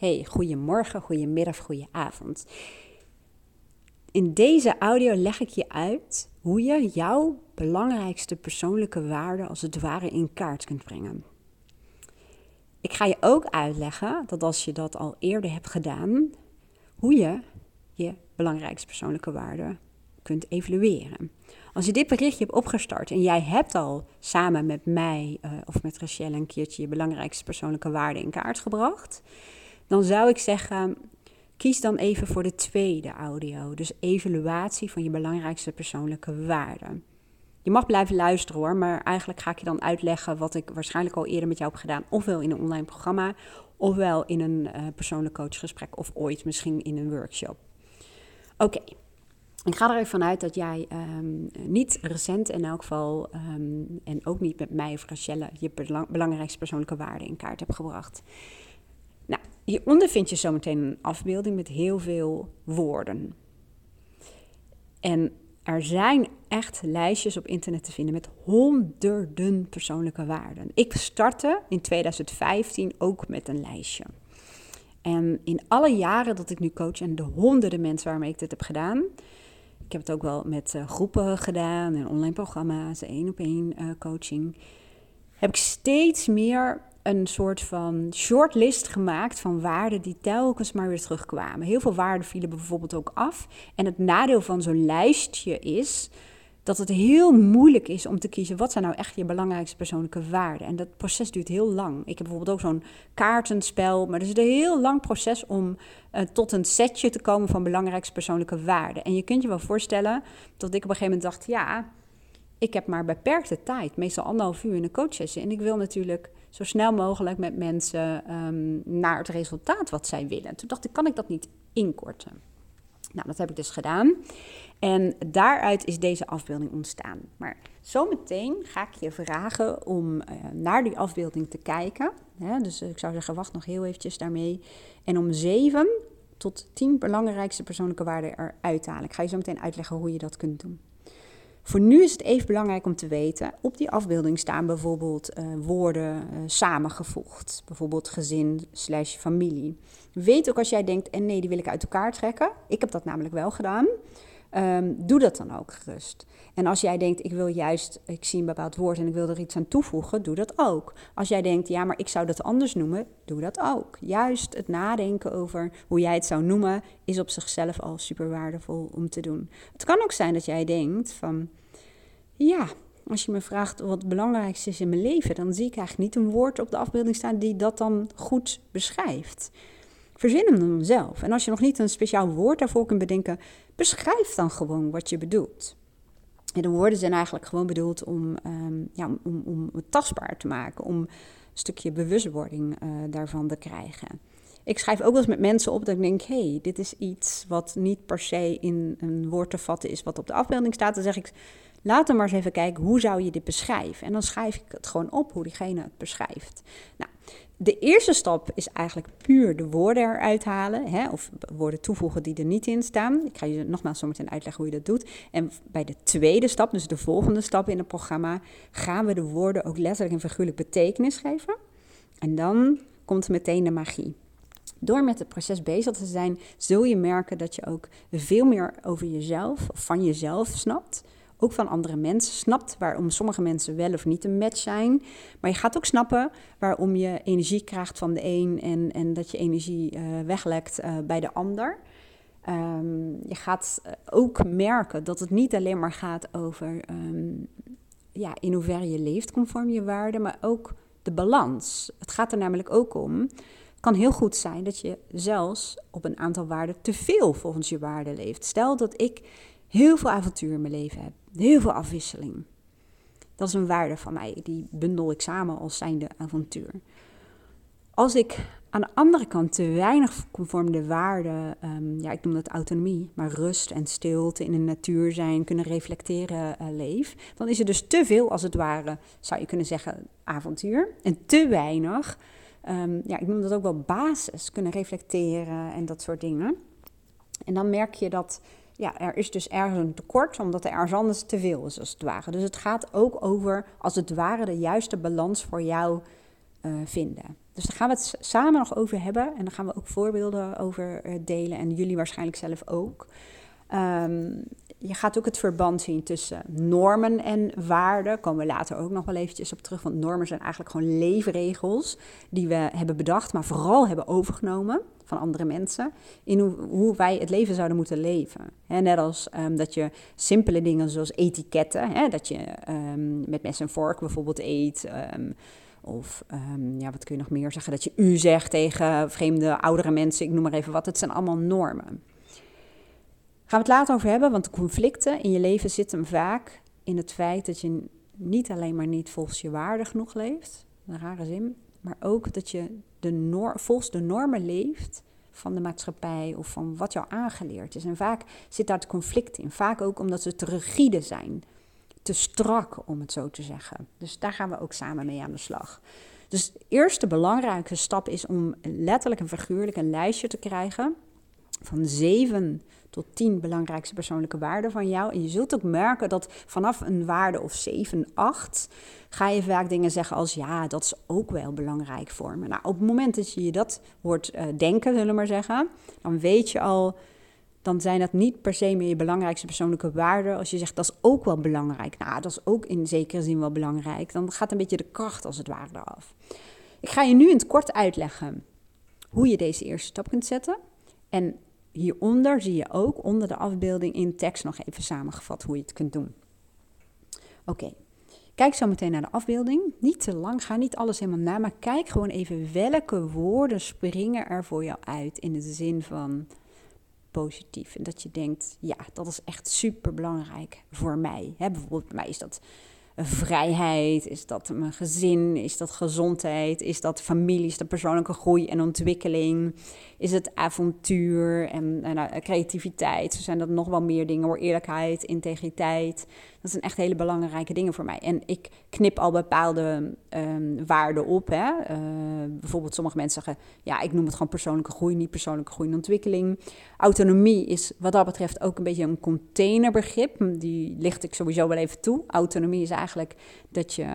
Hey, goedemorgen, goedemiddag, goedenavond. In deze audio leg ik je uit hoe je jouw belangrijkste persoonlijke waarden als het ware in kaart kunt brengen. Ik ga je ook uitleggen dat als je dat al eerder hebt gedaan, hoe je je belangrijkste persoonlijke waarden kunt evalueren. Als je dit berichtje hebt opgestart en jij hebt al samen met mij of met Rachelle een keertje je belangrijkste persoonlijke waarden in kaart gebracht, dan zou ik zeggen, kies dan even voor de tweede audio. Dus evaluatie van je belangrijkste persoonlijke waarden. Je mag blijven luisteren hoor, maar eigenlijk ga ik je dan uitleggen wat ik waarschijnlijk al eerder met jou heb gedaan. Ofwel in een online programma, ofwel in een persoonlijk coachgesprek of ooit misschien in een workshop. Oké. Ik ga er even vanuit dat jij niet recent in elk geval en ook niet met mij of Rachelle je belangrijkste persoonlijke waarden in kaart hebt gebracht. Nou, hieronder vind je zometeen een afbeelding met heel veel woorden. En er zijn echt lijstjes op internet te vinden met honderden persoonlijke waarden. Ik startte in 2015 ook met een lijstje. En in alle jaren dat ik nu coach en de honderden mensen waarmee ik dit heb gedaan, ik heb het ook wel met groepen gedaan en online programma's, 1-op-1 coaching, heb ik steeds meer een soort van shortlist gemaakt van waarden die telkens maar weer terugkwamen. Heel veel waarden vielen bijvoorbeeld ook af. En het nadeel van zo'n lijstje is dat het heel moeilijk is om te kiezen wat zijn nou echt je belangrijkste persoonlijke waarden. En dat proces duurt heel lang. Ik heb bijvoorbeeld ook zo'n kaartenspel, maar er is een heel lang proces om tot een setje te komen van belangrijkste persoonlijke waarden. En je kunt je wel voorstellen dat ik op een gegeven moment dacht, ja, ik heb maar beperkte tijd, meestal 1,5 uur in een coachsessie. En ik wil natuurlijk zo snel mogelijk met mensen naar het resultaat wat zij willen. Toen dacht ik, kan ik dat niet inkorten? Nou, dat heb ik dus gedaan. En daaruit is deze afbeelding ontstaan. Maar zometeen ga ik je vragen om naar die afbeelding te kijken. Dus ik zou zeggen, wacht nog heel eventjes daarmee. En om 7 tot 10 belangrijkste persoonlijke waarden eruit te halen. Ik ga je zo meteen uitleggen hoe je dat kunt doen. Voor nu is het even belangrijk om te weten, op die afbeelding staan bijvoorbeeld woorden samengevoegd. Bijvoorbeeld gezin/familie. Weet ook als jij denkt, en nee, die wil ik uit elkaar trekken. Ik heb dat namelijk wel gedaan. Doe dat dan ook gerust. En als jij denkt, ik zie een bepaald woord en ik wil er iets aan toevoegen, doe dat ook. Als jij denkt, ja, maar ik zou dat anders noemen, doe dat ook. Juist het nadenken over hoe jij het zou noemen, is op zichzelf al super waardevol om te doen. Het kan ook zijn dat jij denkt van, ja, als je me vraagt wat het belangrijkste is in mijn leven, dan zie ik eigenlijk niet een woord op de afbeelding staan die dat dan goed beschrijft. Verzin hem dan zelf. En als je nog niet een speciaal woord daarvoor kunt bedenken, beschrijf dan gewoon wat je bedoelt. En de woorden zijn eigenlijk gewoon bedoeld om het tastbaar te maken, om een stukje bewustwording daarvan te krijgen. Ik schrijf ook wel eens met mensen op dat ik denk, dit is iets wat niet per se in een woord te vatten is wat op de afbeelding staat. Dan zeg ik, laat dan maar eens even kijken, hoe zou je dit beschrijven? En dan schrijf ik het gewoon op, hoe diegene het beschrijft. Nou, de eerste stap is eigenlijk puur de woorden eruit halen, of woorden toevoegen die er niet in staan. Ik ga je nogmaals zo meteen uitleggen hoe je dat doet. En bij de tweede stap, dus de volgende stap in het programma, gaan we de woorden ook letterlijk en figuurlijk betekenis geven. En dan komt meteen de magie. Door met het proces bezig te zijn, zul je merken dat je ook veel meer over jezelf, of van jezelf snapt. Ook van andere mensen snapt waarom sommige mensen wel of niet een match zijn. Maar je gaat ook snappen waarom je energie krijgt van de een en dat je energie weglekt bij de ander. Je gaat ook merken dat het niet alleen maar gaat over in hoeverre je leeft conform je waarden, maar ook de balans. Het gaat er namelijk ook om. Het kan heel goed zijn dat je zelfs op een aantal waarden te veel volgens je waarden leeft. Stel dat ik heel veel avontuur in mijn leven heb. Heel veel afwisseling. Dat is een waarde van mij. Die bundel ik samen als zijnde avontuur. Als ik aan de andere kant te weinig conform de waarden, ik noem dat autonomie, maar rust en stilte in de natuur zijn, kunnen reflecteren leef, dan is er dus te veel als het ware, zou je kunnen zeggen, avontuur. En te weinig, ik noem dat ook wel basis, kunnen reflecteren en dat soort dingen. En dan merk je dat er is dus ergens een tekort, omdat er ergens anders te veel is, als het ware. Dus het gaat ook over, als het ware, de juiste balans voor jou vinden. Dus daar gaan we het samen nog over hebben. En daar gaan we ook voorbeelden over delen. En jullie waarschijnlijk zelf ook. Je gaat ook het verband zien tussen normen en waarden. Daar komen we later ook nog wel eventjes op terug. Want normen zijn eigenlijk gewoon leefregels die we hebben bedacht, maar vooral hebben overgenomen van andere mensen. In hoe wij het leven zouden moeten leven. Net als dat je simpele dingen zoals etiketten. Dat je met mes en vork bijvoorbeeld eet. Of wat kun je nog meer zeggen? Dat je u zegt tegen vreemde oudere mensen. Ik noem maar even wat. Het zijn allemaal normen. Gaan we het later over hebben, want de conflicten in je leven zitten vaak in het feit dat je niet alleen maar niet volgens je waarde genoeg leeft, een rare zin, maar ook dat je volgens de normen leeft van de maatschappij of van wat jou aangeleerd is. En vaak zit daar het conflict in, vaak ook omdat ze te rigide zijn, te strak om het zo te zeggen. Dus daar gaan we ook samen mee aan de slag. Dus de eerste belangrijke stap is om letterlijk en figuurlijk een lijstje te krijgen van 7 tot 10 belangrijkste persoonlijke waarden van jou. En je zult ook merken dat vanaf een waarde of 7, 8... ga je vaak dingen zeggen als ja, dat is ook wel belangrijk voor me. Nou, op het moment dat je dat hoort denken, zullen we maar zeggen, dan weet je al, dan zijn dat niet per se meer je belangrijkste persoonlijke waarden. Als je zegt, dat is ook wel belangrijk. Nou, dat is ook in zekere zin wel belangrijk. Dan gaat een beetje de kracht als het ware eraf. Ik ga je nu in het kort uitleggen hoe je deze eerste stap kunt zetten. En hieronder zie je ook onder de afbeelding in tekst nog even samengevat hoe je het kunt doen. Oké, kijk zo meteen naar de afbeelding. Niet te lang, ga niet alles helemaal na, maar kijk gewoon even welke woorden springen er voor jou uit in de zin van positief. En dat je denkt, ja, dat is echt super belangrijk voor mij. Bijvoorbeeld bij mij is dat vrijheid, is dat mijn gezin, is dat gezondheid, is dat familie, is dat persoonlijke groei en ontwikkeling, is het avontuur en creativiteit. Zo zijn dat nog wel meer dingen hoor, eerlijkheid, integriteit. Dat zijn echt hele belangrijke dingen voor mij. En ik knip al bepaalde waarden op. Bijvoorbeeld sommige mensen zeggen, ja, ik noem het gewoon persoonlijke groei, niet persoonlijke groei en ontwikkeling. Autonomie is wat dat betreft ook een beetje een containerbegrip. Die licht ik sowieso wel even toe. Autonomie is eigenlijk dat je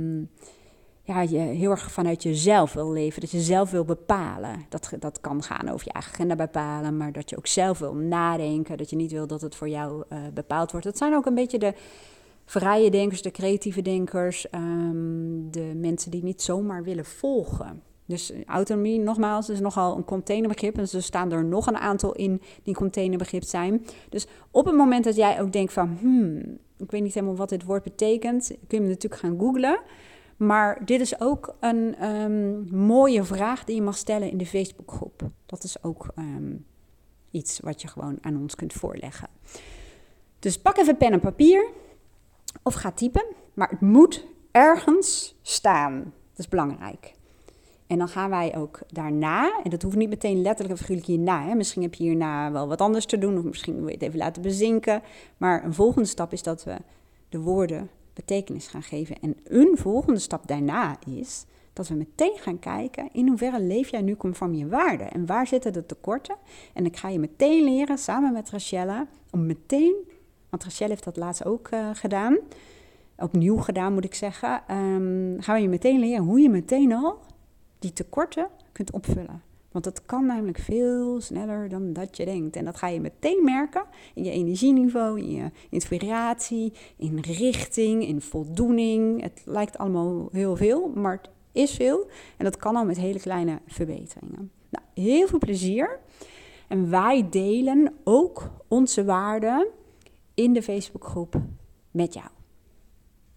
je heel erg vanuit jezelf wil leven. Dat je zelf wil bepalen. Dat kan gaan over je eigen agenda bepalen. Maar dat je ook zelf wil nadenken. Dat je niet wil dat het voor jou bepaald wordt. Dat zijn ook een beetje de vrije denkers, de creatieve denkers. De mensen die niet zomaar willen volgen. Dus autonomie, nogmaals, is nogal een containerbegrip. En er staan er nog een aantal in die containerbegrip zijn. Dus op het moment dat jij ook denkt van, ik weet niet helemaal wat dit woord betekent, kun je hem natuurlijk gaan googlen. Maar dit is ook een mooie vraag die je mag stellen in de Facebookgroep. Dat is ook iets wat je gewoon aan ons kunt voorleggen. Dus pak even pen en papier of ga typen. Maar het moet ergens staan. Dat is belangrijk. En dan gaan wij ook daarna, en dat hoeft niet meteen letterlijk of figuurlijk hierna. Hè. Misschien heb je hierna wel wat anders te doen of misschien wil je het even laten bezinken. Maar een volgende stap is dat we de woorden betekenis gaan geven. En een volgende stap daarna is dat we meteen gaan kijken in hoeverre leef jij nu conform je waarden. En waar zitten de tekorten? En ik ga je meteen leren, samen met Rachelle, om meteen, want Rachelle heeft dat laatst ook gedaan, opnieuw gedaan moet ik zeggen, gaan we je meteen leren hoe je meteen al die tekorten kunt opvullen. Want dat kan namelijk veel sneller dan dat je denkt. En dat ga je meteen merken in je energieniveau, in je inspiratie, in richting, in voldoening. Het lijkt allemaal heel veel, maar het is veel. En dat kan al met hele kleine verbeteringen. Nou, heel veel plezier. En wij delen ook onze waarden in de Facebookgroep met jou.